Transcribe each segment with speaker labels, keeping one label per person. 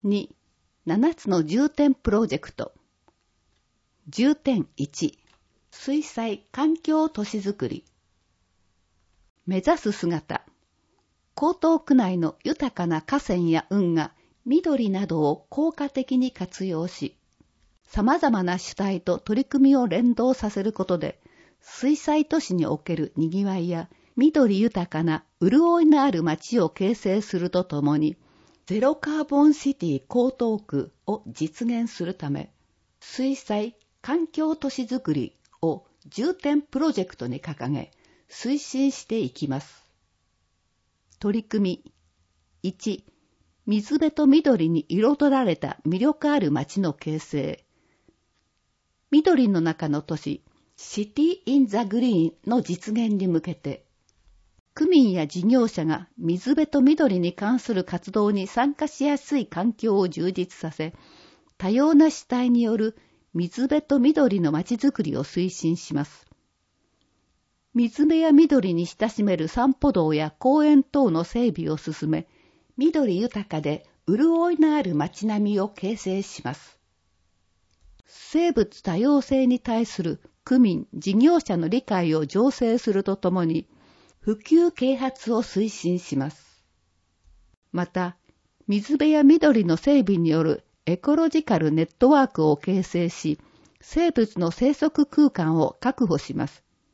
Speaker 1: 2、7つの重点プロジェクト。重点1、水災環境都市づくり。目指す姿。江東区内の豊かな河川や運河、緑などを効果的に活用し、様々な主体と取り組みを連動させることで、水災都市における賑わいや緑豊かな潤いのある街を形成するとともに、ゼロカーボンシティ江東区を実現するため、水災環境都市づくりを重点プロジェクトに掲げ、推進していきます。取り組み1、水辺と緑に彩られた魅力ある街の形成。緑の中の都市、シティ・イン・ザ・グリーンの実現に向けて、区民や事業者が水辺と緑に関する活動に参加しやすい環境を充実させ、多様な主体による水辺と緑の街づくりを推進します。水辺や緑に親しめる散歩道や公園等の整備を進め、緑豊かで潤いのある街並みを形成します。生物多様性に対する区民・事業者の理解を醸成するとともに、普及啓発を推進します。また、水辺や緑の整備によるエコロジカルネットワークを形成し、生物の生息空間を確保します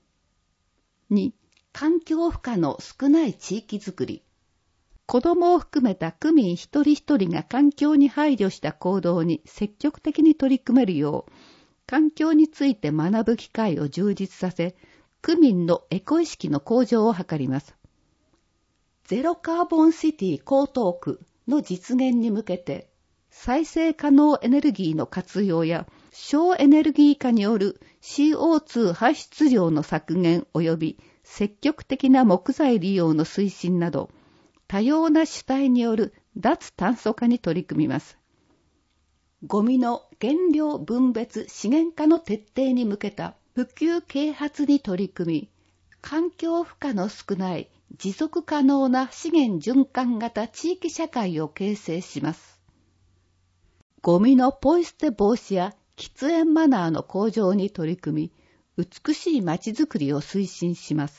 Speaker 1: 。2、環境負荷の少ない地域づくり。子どもを含めた区民一人一人が環境に配慮した行動に積極的に取り組めるよう、環境について学ぶ機会を充実させ、区民のエコ意識の向上を図ります。ゼロカーボンシティ江東区の実現に向けて、再生可能エネルギーの活用や省エネルギー化による CO2 排出量の削減及び積極的な木材利用の推進など、多様な主体による脱炭素化に取り組みます。ゴミの原料分別資源化の徹底に向けた普及啓発に取り組み、環境負荷の少ない持続可能な資源循環型地域社会を形成します。ゴミのポイ捨て防止や喫煙マナーの向上に取り組み、美しい街づくりを推進します。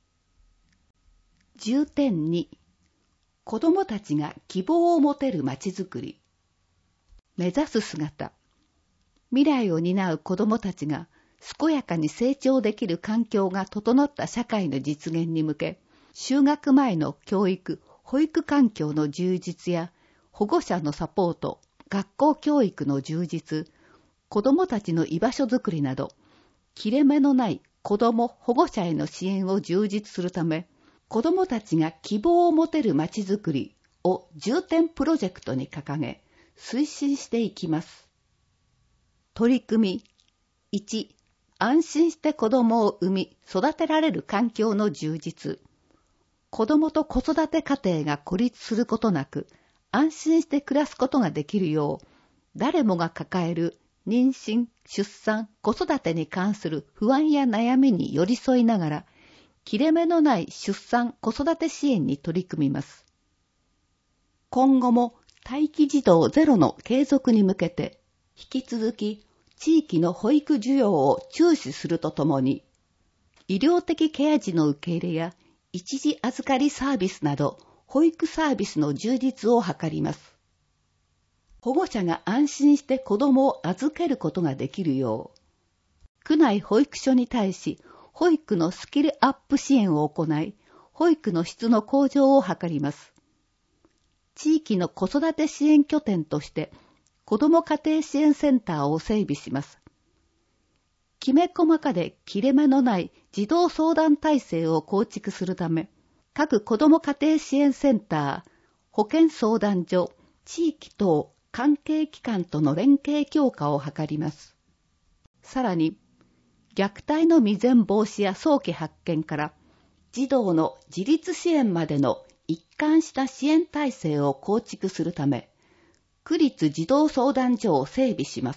Speaker 1: 重点2、子どもたちが希望を持てる街づくり。目指す姿。未来を担う子どもたちが健やかに成長できる環境が整った社会の実現に向け、就学前の教育・保育環境の充実や保護者のサポート、学校教育の充実、子どもたちの居場所づくりなど、切れ目のない子ども・保護者への支援を充実するため、子どもたちが希望を持てるまちづくりを重点プロジェクトに掲げ、推進していきます。取り組み1、安心して子どもを産み育てられる環境の充実。子どもと子育て家庭が孤立することなく、安心して暮らすことができるよう、誰もが抱える妊娠、出産、子育てに関する不安や悩みに寄り添いながら、切れ目のない出産・子育て支援に取り組みます。今後も待機児童ゼロの継続に向けて、引き続き地域の保育需要を注視するとともに、医療的ケア児の受け入れや一時預かりサービスなど、保育サービスの充実を図ります。保護者が安心して子どもを預けることができるよう、区内保育所に対し、保育のスキルアップ支援を行い、保育の質の向上を図ります。地域の子育て支援拠点として、子ども家庭支援センターを整備します。きめ細かで切れ目のない児童相談体制を構築するため、各子ども家庭支援センター、保健相談所、地域等関係機関との連携強化を図ります。さらに、虐待の未然防止や早期発見から児童の自立支援までの一貫した支援体制を構築するため、区立児童相談所を整備します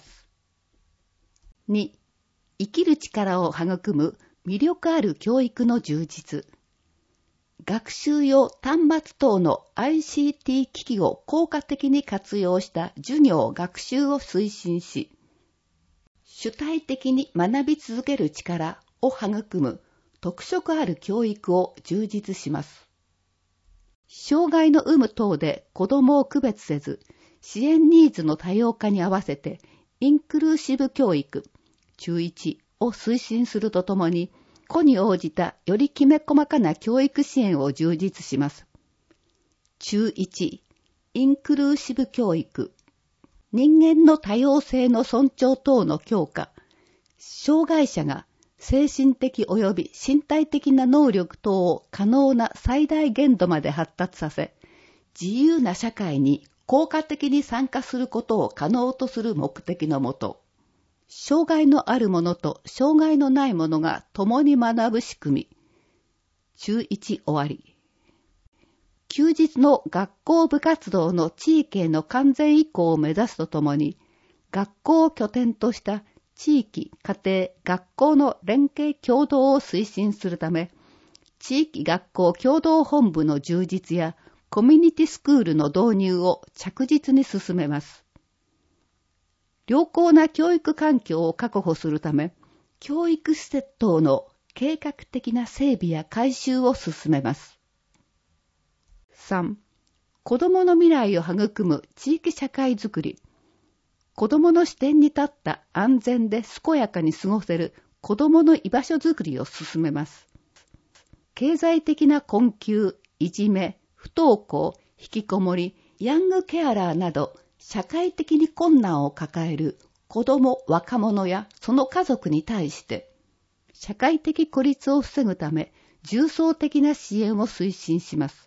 Speaker 1: 。2、生きる力を育む魅力ある教育の充実。 学習用端末等の ICT 機器を効果的に活用した授業学習を推進し、主体的に学び続ける力を育む特色ある教育を充実します。障害の有無等で子どもを区別せず、支援ニーズの多様化に合わせてインクルーシブ教育、中1を推進するとともに、個に応じたよりきめ細かな教育支援を充実します。中1、インクルーシブ教育。人間の多様性の尊重等の強化。障害者が精神的及び身体的な能力等を可能な最大限度まで発達させ、自由な社会に効果的に参加することを可能とする目的のもと、障害のある者と障害のない者が共に学ぶ仕組み。中1終わり。休日の学校部活動の地域への完全移行を目指すとともに、学校を拠点とした地域、家庭、学校の連携協働を推進するため、地域学校協同本部の充実やコミュニティスクールの導入を着実に進めます。良好な教育環境を確保するため、教育施設等の計画的な整備や改修を進めます。3. 子どもの未来を育む地域社会づくり。子どもの視点に立った安全で健やかに過ごせる子どもの居場所づくりを進めます。経済的な困窮、いじめ、不登校、引きこもり、ヤングケアラーなど、社会的に困難を抱える子ども、若者やその家族に対して、社会的孤立を防ぐため、重層的な支援を推進します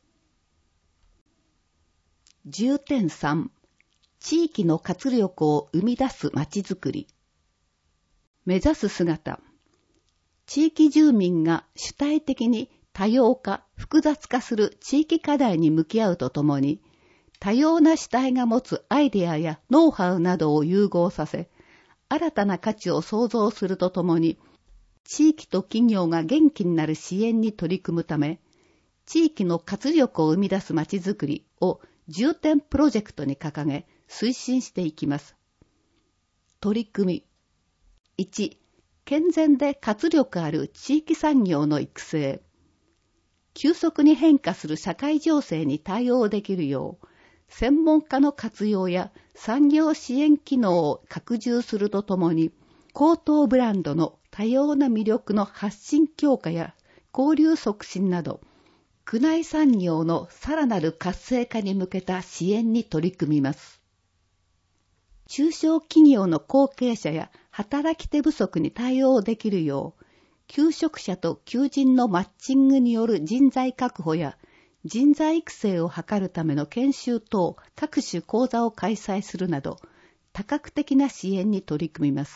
Speaker 1: 。10.3 地域の活力を生み出すまちづくり。目指す姿。地域住民が主体的に多様化、複雑化する地域課題に向き合うとともに、多様な主体が持つアイデアやノウハウなどを融合させ、新たな価値を創造するとともに、地域と企業が元気になる支援に取り組むため、地域の活力を生み出すまちづくりを重点プロジェクトに掲げ、推進していきます。取り組み。1、健全で活力ある地域産業の育成。急速に変化する社会情勢に対応できるよう、専門家の活用や産業支援機能を拡充するとともに、高等ブランドの多様な魅力の発信強化や交流促進など、区内産業のさらなる活性化に向けた支援に取り組みます。中小企業の後継者や働き手不足に対応できるよう、求職者と求人のマッチングによる人材確保や人材育成を図るための研修等各種講座を開催するなど、多角的な支援に取り組みます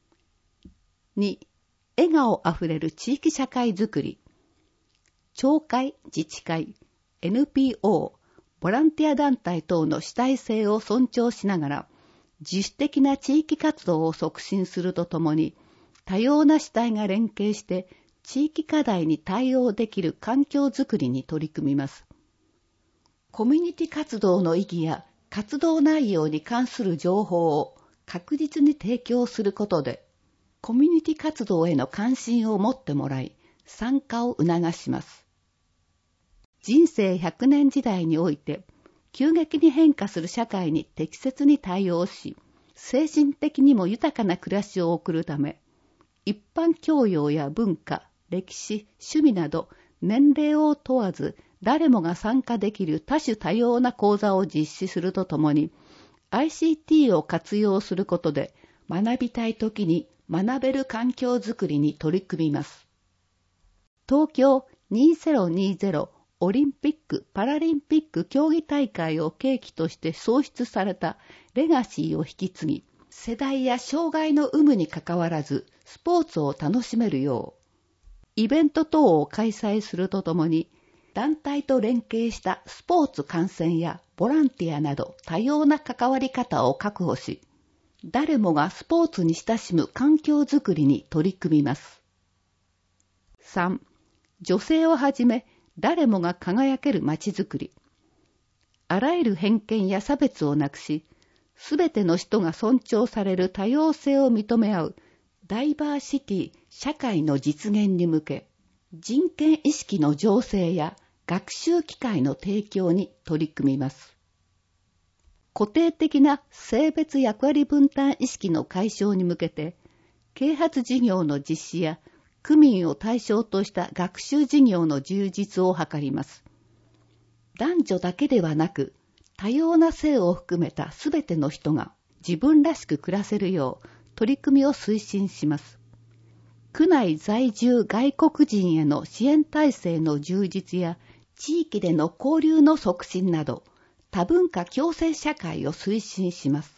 Speaker 1: 。2. 笑顔あふれる地域社会づくり。町会、自治会、NPO、ボランティア団体等の主体性を尊重しながら、自主的な地域活動を促進するとともに、多様な主体が連携して、地域課題に対応できる環境づくりに取り組みます。コミュニティ活動の意義や活動内容に関する情報を確実に提供することで、コミュニティ活動への関心を持ってもらい、参加を促します。人生100年時代において、急激に変化する社会に適切に対応し、精神的にも豊かな暮らしを送るため、一般教養や文化、歴史、趣味など年齢を問わず誰もが参加できる多種多様な講座を実施するとともに ICT を活用することで学びたいときに学べる環境づくりに取り組みます。東京2020オリンピック・パラリンピック競技大会を契機として創出されたレガシーを引き継ぎ、世代や障害の有無にかかわらずスポーツを楽しめるよう、イベント等を開催するとともに、団体と連携したスポーツ観戦やボランティアなど多様な関わり方を確保し、誰もがスポーツに親しむ環境づくりに取り組みます。3. 女性をはじめ誰もが輝けるまちづくり。あらゆる偏見や差別をなくし、すべての人が尊重される多様性を認め合うダイバーシティ社会の実現に向け、人権意識の醸成や学習機会の提供に取り組みます。固定的な性別役割分担意識の解消に向けて、啓発事業の実施や区民を対象とした学習事業の充実を図ります。男女だけではなく、多様な性を含めたすべての人が自分らしく暮らせるよう取り組みを推進します。区内在住外国人への支援体制の充実や地域での交流の促進など、多文化共生社会を推進します。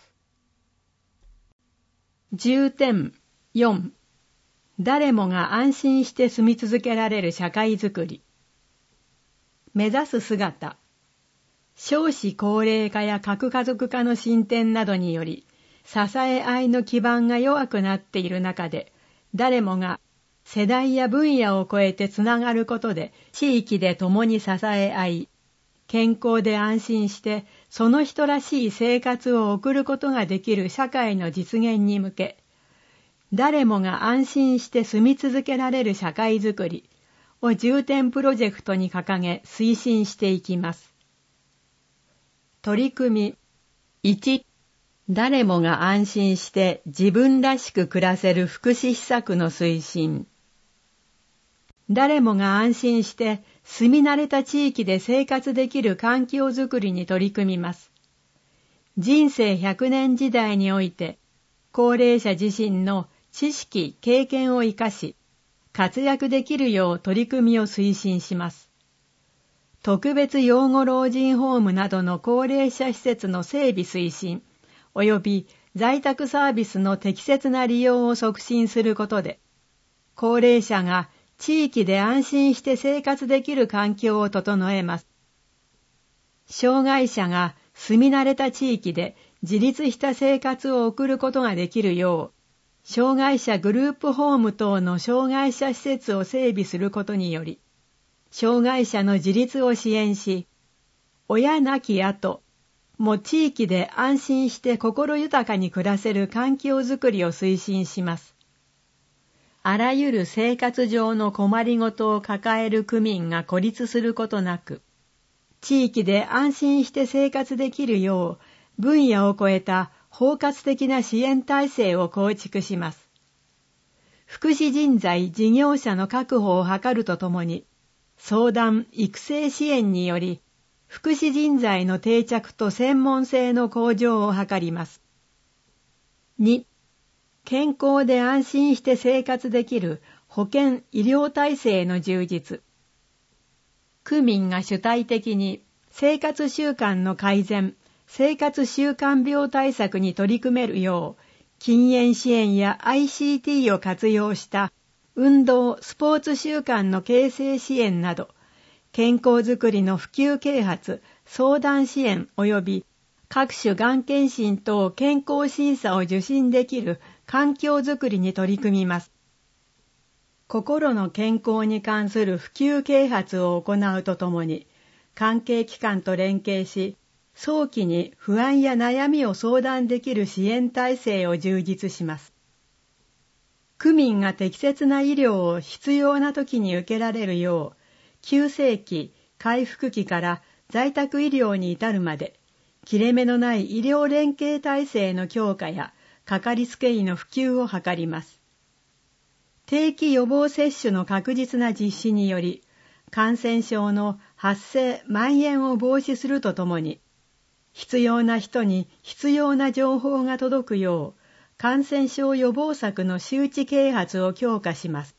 Speaker 2: 重点4、誰もが安心して住み続けられる社会づくり。目指す姿。少子高齢化や核家族化の進展などにより、支え合いの基盤が弱くなっている中で、誰もが世代や分野を超えてつながることで地域で共に支え合い、健康で安心してその人らしい生活を送ることができる社会の実現に向け、誰もが安心して住み続けられる社会づくりを重点プロジェクトに掲げ推進していきます。取り組み1、誰もが安心して自分らしく暮らせる福祉施策の推進。誰もが安心して住み慣れた地域で生活できる環境づくりに取り組みます。人生100年時代において、高齢者自身の知識・経験を生かし、活躍できるよう取り組みを推進します。特別養護老人ホームなどの高齢者施設の整備推進、及び在宅サービスの適切な利用を促進することで、高齢者が地域で安心して生活できる環境を整えます。障害者が住み慣れた地域で自立した生活を送ることができるよう、障害者グループホーム等の障害者施設を整備することにより、障害者の自立を支援し、親なき後も地域で安心して心豊かに暮らせる環境づくりを推進します。あらゆる生活上の困りごとを抱える区民が孤立することなく、地域で安心して生活できるよう分野を超えた包括的な支援体制を構築します。福祉人材事業者の確保を図るとともに、相談育成支援により、福祉人材の定着と専門性の向上を図ります。2、健康で安心して生活できる保健・医療体制の充実。区民が主体的に生活習慣の改善、生活習慣病対策に取り組めるよう、禁煙支援や ICT を活用した運動・スポーツ習慣の形成支援など、健康づくりの普及啓発、相談支援及び各種がん検診等健康審査を受診できる環境づくりに取り組みます。心の健康に関する普及啓発を行うとともに、関係機関と連携し、早期に不安や悩みを相談できる支援体制を充実します。区民が適切な医療を必要な時に受けられるよう、急性期、回復期から在宅医療に至るまで、切れ目のない医療連携体制の強化や、かかりつけ医の普及を図ります。定期予防接種の確実な実施により、感染症の発生・蔓延を防止するとともに、必要な人に必要な情報が届くよう、感染症予防策の周知啓発を強化します。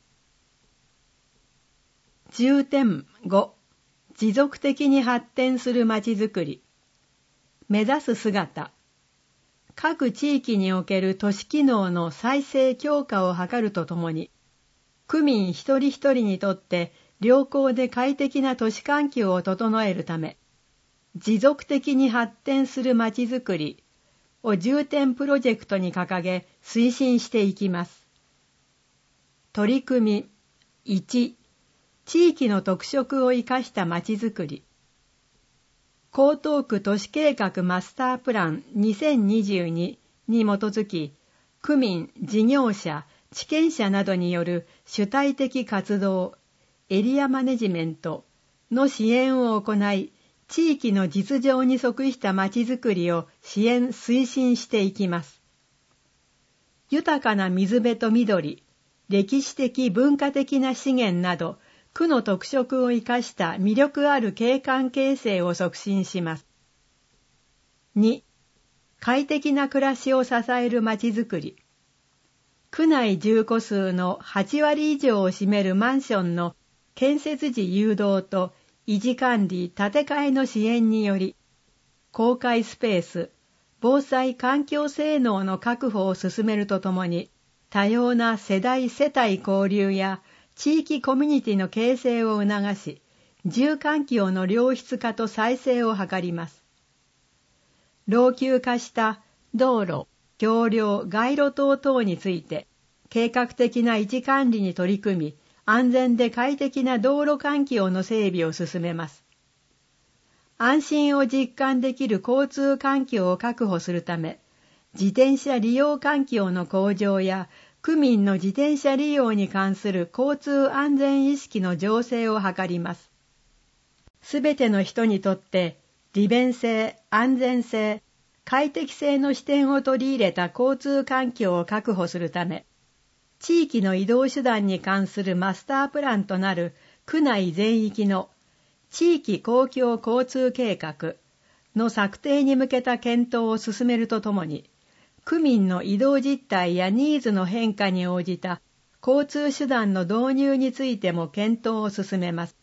Speaker 2: 重点5、持続的に発展するまちづくり。目指す姿。各地域における都市機能の再生強化を図るとともに、区民一人一人にとって良好で快適な都市環境を整えるため、持続的に発展するまちづくりを重点プロジェクトに掲げ推進していきます。取り組み1、 地域の特色を生かしたまちづくり。江東区都市計画マスタープラン2022に基づき、区民、事業者、地権者などによる主体的活動、エリアマネジメントの支援を行い、地域の実情に即したまちづくりを支援・推進していきます。豊かな水辺と緑、歴史的文化的な資源など、区の特色を生かした魅力ある景観形成を促進します。2、快適な暮らしを支えるまちづくり。区内住戸数の8割以上を占めるマンションの建設時誘導と維持管理・建て替えの支援により、公開スペース、防災環境性能の確保を進めるとともに、多様な世代・世帯交流や地域コミュニティの形成を促し、住環境の良質化と再生を図ります。老朽化した道路、橋梁、街路灯等について、計画的な維持管理に取り組み、安全で快適な道路環境の整備を進めます。安心を実感できる交通環境を確保するため、自転車利用環境の向上や、区民の自転車利用に関する交通安全意識の醸成を図ります。すべての人にとって利便性、安全性、快適性の視点を取り入れた交通環境を確保するため、地域の移動手段に関するマスタープランとなる区内全域の地域公共交通計画の策定に向けた検討を進めるとともに、区民の移動実態やニーズの変化に応じた交通手段の導入についても検討を進めます。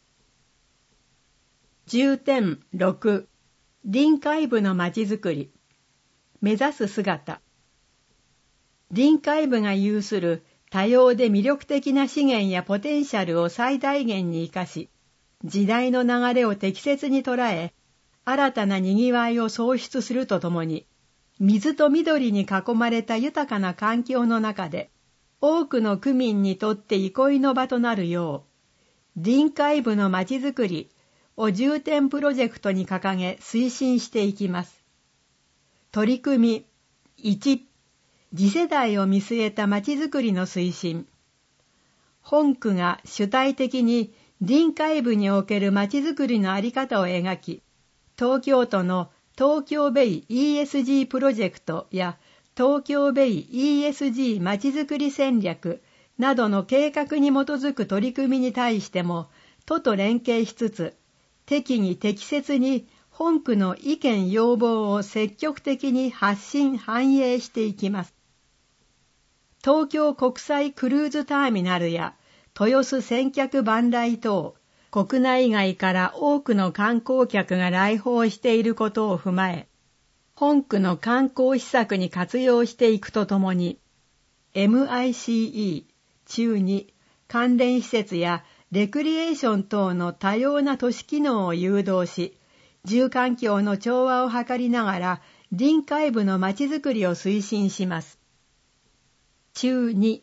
Speaker 2: 重点6、臨海部のまちづくり。目指す姿。臨海部が有する多様で魅力的な資源やポテンシャルを最大限に生かし、時代の流れを適切に捉え、新たなにぎわいを創出するとともに、水と緑に囲まれた豊かな環境の中で、多くの区民にとって憩いの場となるよう、臨海部のまちづくりを重点プロジェクトに掲げ推進していきます。取り組み1、次世代を見据えたまちづくりの推進。本区が主体的に臨海部におけるまちづくりの在り方を描き、東京都の東京ベイ ESG プロジェクトや東京ベイ ESG まちづくり戦略などの計画に基づく取り組みに対しても、都と連携しつつ、適宜適切に本区の意見要望を積極的に発信反映していきます。東京国際クルーズターミナルや豊洲千客万来等、国内外から多くの観光客が来訪していることを踏まえ、本区の観光施策に活用していくとともに、MICE 中に関連施設やレクリエーション等の多様な都市機能を誘導し、住環境の調和を図りながら臨海部のまちづくりを推進します。中2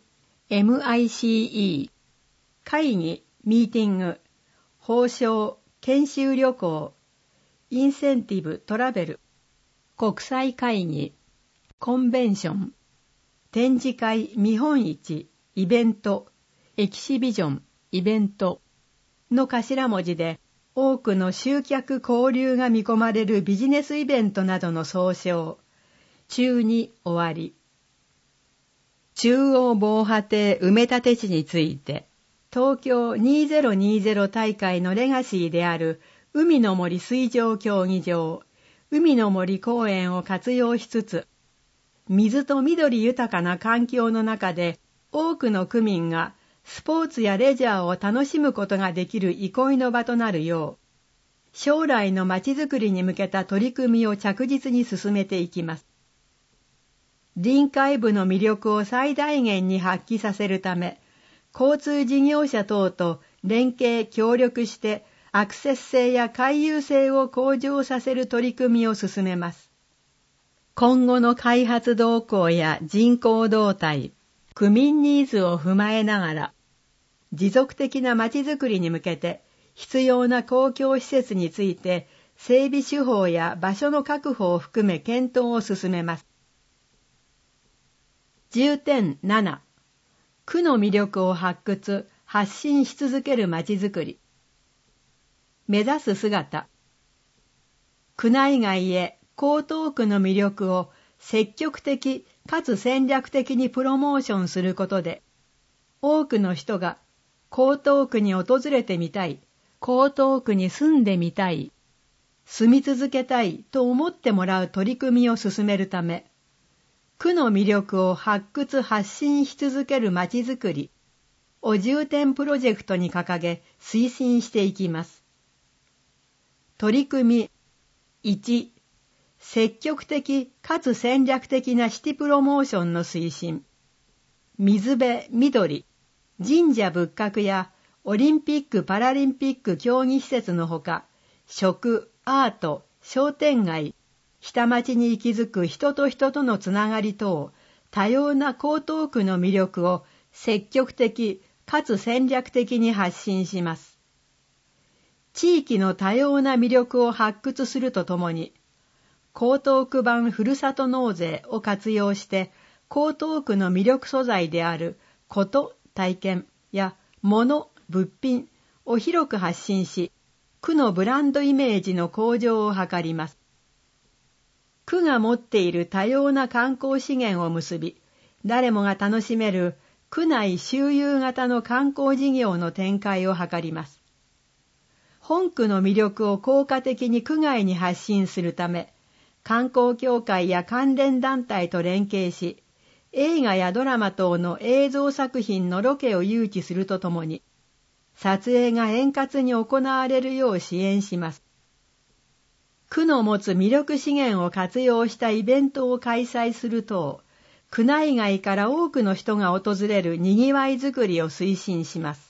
Speaker 2: MICE 会議、ミーティング、報奨、研修旅行、インセンティブ、トラベル、国際会議、コンベンション、展示会、見本市、イベント、エキシビジョン、イベントの頭文字で多くの集客交流が見込まれるビジネスイベントなどの総称。中2終わり。中央防波堤埋め立て地について、東京2020大会のレガシーである海の森水上競技場、海の森公園を活用しつつ、水と緑豊かな環境の中で多くの区民がスポーツやレジャーを楽しむことができる憩いの場となるよう、将来のまちづくりに向けた取り組みを着実に進めていきます。臨海部の魅力を最大限に発揮させるため、交通事業者等と連携協力してアクセス性や回遊性を向上させる取り組みを進めます。今後の開発動向や人口動態、区民ニーズを踏まえながら、 持続的なまちづくりに向けて必要な公共施設について整備手法や場所の確保を含め検討を進めます。10.7 区の魅力を発掘・発信し続けるまちづくり。目指す姿。区内外へ江東区の魅力を積極的かつ戦略的にプロモーションすることで、多くの人が江東区に訪れてみたい、江東区に住んでみたい、住み続けたいと思ってもらう取り組みを進めるため、区の魅力を発掘・発信し続けるまちづくりを重点プロジェクトに掲げ推進していきます。取り組み1、積極的かつ戦略的なシティプロモーションの推進。水辺、緑、神社仏閣やオリンピック・パラリンピック競技施設のほか、食、アート、商店街、下町に息づく人と人とのつながり等、多様な江東区の魅力を積極的かつ戦略的に発信します。地域の多様な魅力を発掘するとともに、江東区版ふるさと納税を活用して、江東区の魅力素材であること、体験や物、物品を広く発信し、区のブランドイメージの向上を図ります。区が持っている多様な観光資源を結び、誰もが楽しめる区内周遊型の観光事業の展開を図ります。本区の魅力を効果的に区外に発信するため、観光協会や関連団体と連携し、映画やドラマ等の映像作品のロケを誘致するとともに、撮影が円滑に行われるよう支援します。区の持つ魅力資源を活用したイベントを開催する等、区内外から多くの人が訪れるにぎわいづくりを推進します。